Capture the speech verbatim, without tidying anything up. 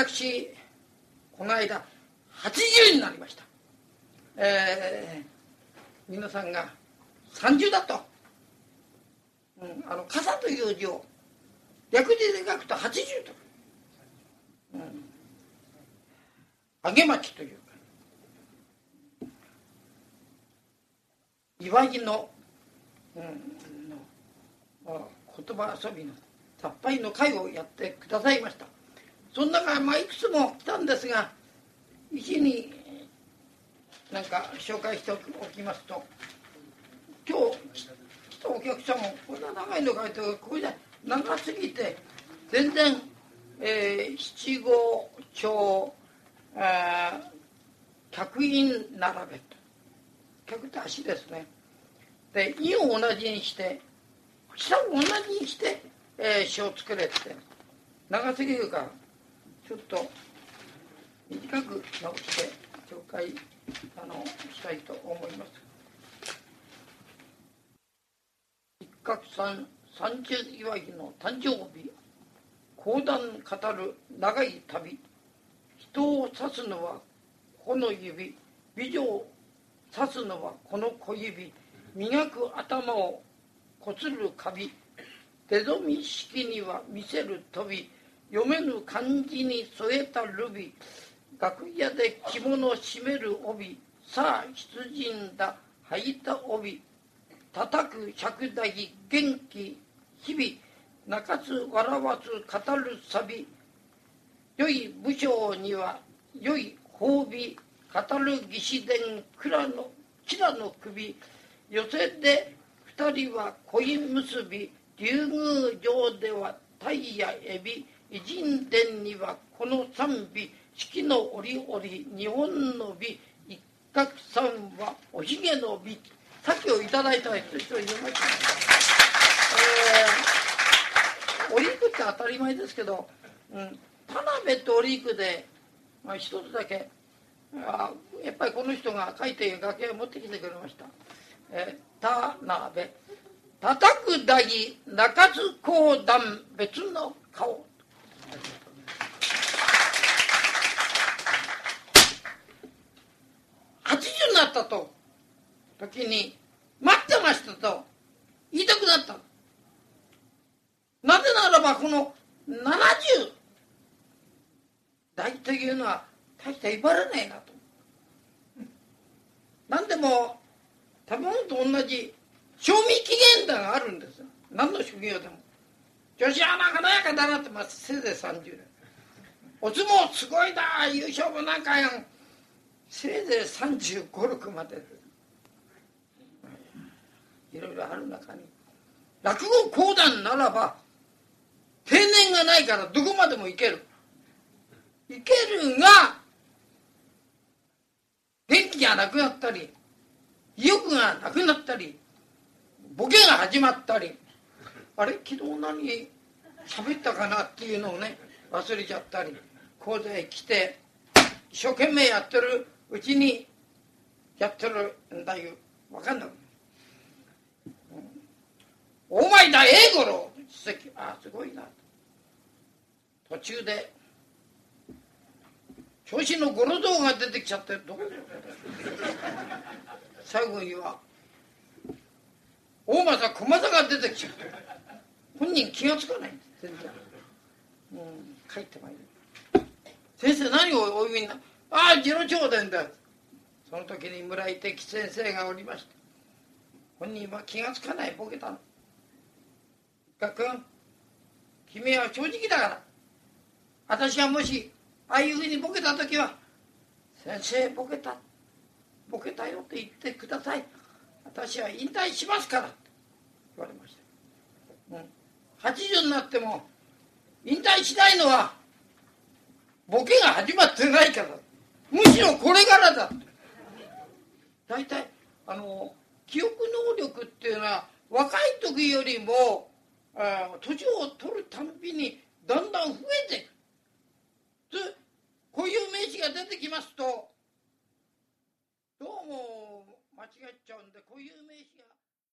私この間はちじゅうになりました。えー、皆さんがさんじゅうだと、うん、あの傘という字を略字で書くとはちじゅうと、うん、あげまちというか祝いの、うん、の言葉遊びのさっぱりの会をやってくださいました。その中、まあ、いくつも来たんですが、一になんか紹介しておきますと、今日来たお客さんもこんな長いの書いてこれで長すぎて全然、えー、七五丁、えー、客員並べと、客って足ですね。で、意を同じにして下を同じにして、えー、詩を作れって長すぎるからちょっと短く直して紹介あのしたいと思います。一角さん三十祝いの誕生日、講談語る長い旅、人を指すのはこの指、美女を指すのはこの小指、磨く頭をこするカビ、手染み式には見せる飛び、読めぬ漢字に添えたルビ、楽屋で着物締める帯、さあ出陣だ履いた帯、叩く尺台元気日々、泣かず笑わず語るサビ、良い武将には良い褒美、語る義士伝蔵の吉良の首、寄せで二人は恋結び、竜宮城では鯛やエビ、偉人伝にはこの賛美、四季の折々日本の美、一角さんはおひげの美。さっきをいただいた人一人いました、えー、おりくって当たり前ですけど、うん、田辺とおりくで、まあ、一つだけあやっぱりこの人が書いて楽屋を持ってきてくれました。えー、田辺叩く台泣かず講談別の顔。はちじゅうになったと時に待ってましたと言いたくなった。なぜならばこのななじゅう代というのは大して威張らないなと。何でも食べ物と同じ賞味期限だがあるんですよ。何の職業でも。女子はなかなかだなってます。せいぜいさんじゅうねん。お相撲すごいだ優勝もなんかやん。せいぜいさんじゅうご、ろくまでです。いろいろある中に落語講談ならば定年がないからどこまでもいけるいけるが元気がなくなったり意欲がなくなったりボケが始まったりあれ昨日何喋ったかなっていうのをね忘れちゃったり講座へ来て一生懸命やってるうちにやってるんだよ分かんなくなる。お前だ英五郎あすごいな途中で調子の五郎像が出てきちゃってどこで最後には大政小政が出てきちゃって本人気がつかないんです全然、うん、帰ってまいる。先生何をお読みになああ次郎長伝だ。その時に村井敵先生がおりました。本人は気がつかないボケたの。学君君は正直だから私はもしああいうふうにボケた時は先生ボケたボケたよって言ってください私は引退しますからって言われました、うん、はちじゅうになっても引退しないのはボケが始まってないからむしろこれからだって大体あの記憶能力っていうのは若い時よりも年を取るたんびにだんだん増えていく。こういう名詞が出てきますとどうも間違っちゃうんでこういう名詞が